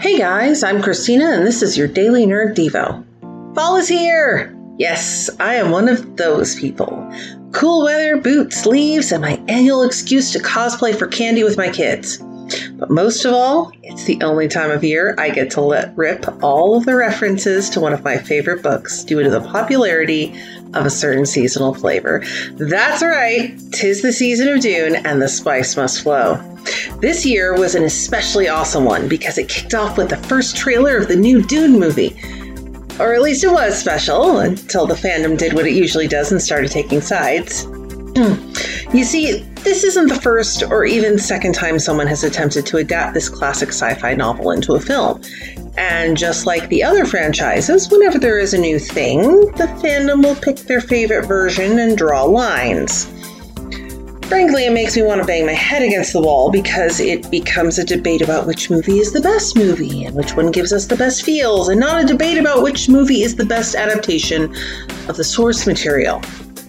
Hey guys, I'm Christina and this is your Daily Nerd Devo. Fall is here! Yes, I am one of those people. Cool weather, boots, sleeves, and my annual excuse to cosplay for candy with my kids. But most of all, it's the only time of year I get to let rip all of the references to one of my favorite books due to the popularity of a certain seasonal flavor. That's right, 'tis the season of Dune and the spice must flow. This year was an especially awesome one because it kicked off with the first trailer of the new Dune movie. Or at least it was special until the fandom did what it usually does and started taking sides. You see, this isn't the first or even second time someone has attempted to adapt this classic sci-fi novel into a film. And just like the other franchises, whenever there is a new thing, the fandom will pick their favorite version and draw lines. Frankly, it makes me want to bang my head against the wall because it becomes a debate about which movie is the best movie and which one gives us the best feels, and not a debate about which movie is the best adaptation of the source material.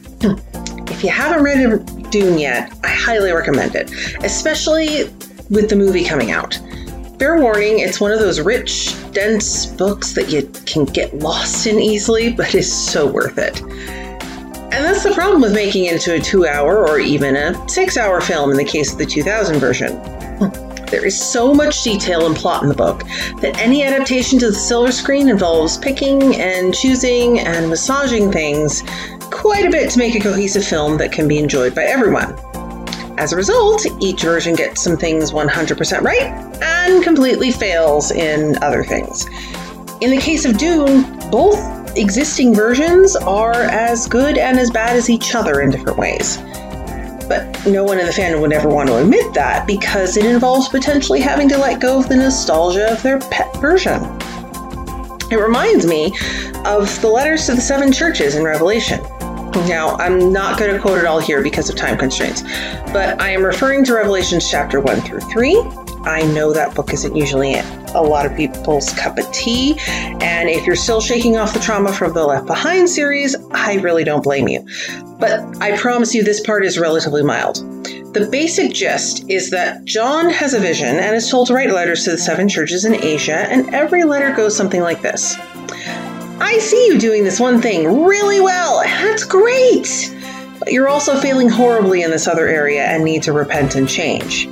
If you haven't read Dune yet, I highly recommend it, especially with the movie coming out. Fair warning, it's one of those rich, dense books that you can get lost in easily, but is so worth it. And that's the problem with making it into a 2-hour or even a 6-hour film in the case of the 2000 version. There is so much detail and plot in the book that any adaptation to the silver screen involves picking and choosing and massaging things quite a bit to make a cohesive film that can be enjoyed by everyone. As a result, each version gets some things 100% right and completely fails in other things. In the case of Dune, both existing versions are as good and as bad as each other in different ways. But no one in the fandom would ever want to admit that because it involves potentially having to let go of the nostalgia of their pet version. It reminds me of the letters to the 7 churches in Revelation. Now, I'm not going to quote it all here because of time constraints, but I am referring to Revelations chapter 1 through 3. I know that book isn't usually a lot of people's cup of tea, and if you're still shaking off the trauma from the Left Behind series, I really don't blame you. But I promise you this part is relatively mild. The basic gist is that John has a vision and is told to write letters to the 7 churches in Asia, and every letter goes something like this. I see you doing this one thing really well, and that's great! But you're also failing horribly in this other area and need to repent and change.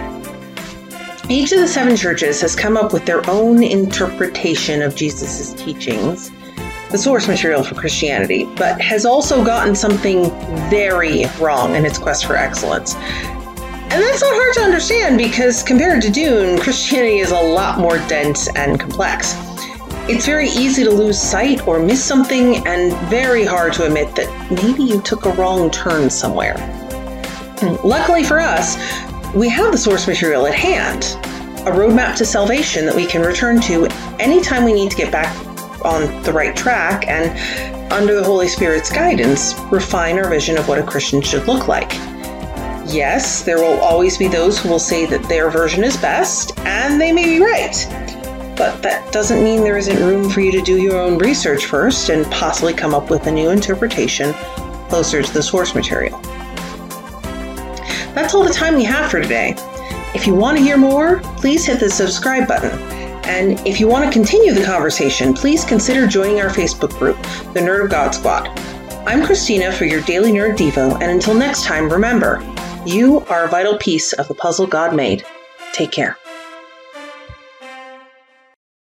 Each of the 7 churches has come up with their own interpretation of Jesus' teachings, the source material for Christianity, but has also gotten something very wrong in its quest for excellence. And that's not hard to understand because compared to Dune, Christianity is a lot more dense and complex. It's very easy to lose sight or miss something, and very hard to admit that maybe you took a wrong turn somewhere. Luckily for us, we have the source material at hand, a roadmap to salvation that we can return to anytime we need to get back on the right track and, under the Holy Spirit's guidance, refine our vision of what a Christian should look like. Yes, there will always be those who will say that their version is best, and they may be right. But that doesn't mean there isn't room for you to do your own research first and possibly come up with a new interpretation closer to the source material. That's all the time we have for today. If you want to hear more, please hit the subscribe button. And if you want to continue the conversation, please consider joining our Facebook group, the Nerd of God Squad. I'm Christina for your Daily Nerd Devo, and until next time, remember, you are a vital piece of the puzzle God made. Take care.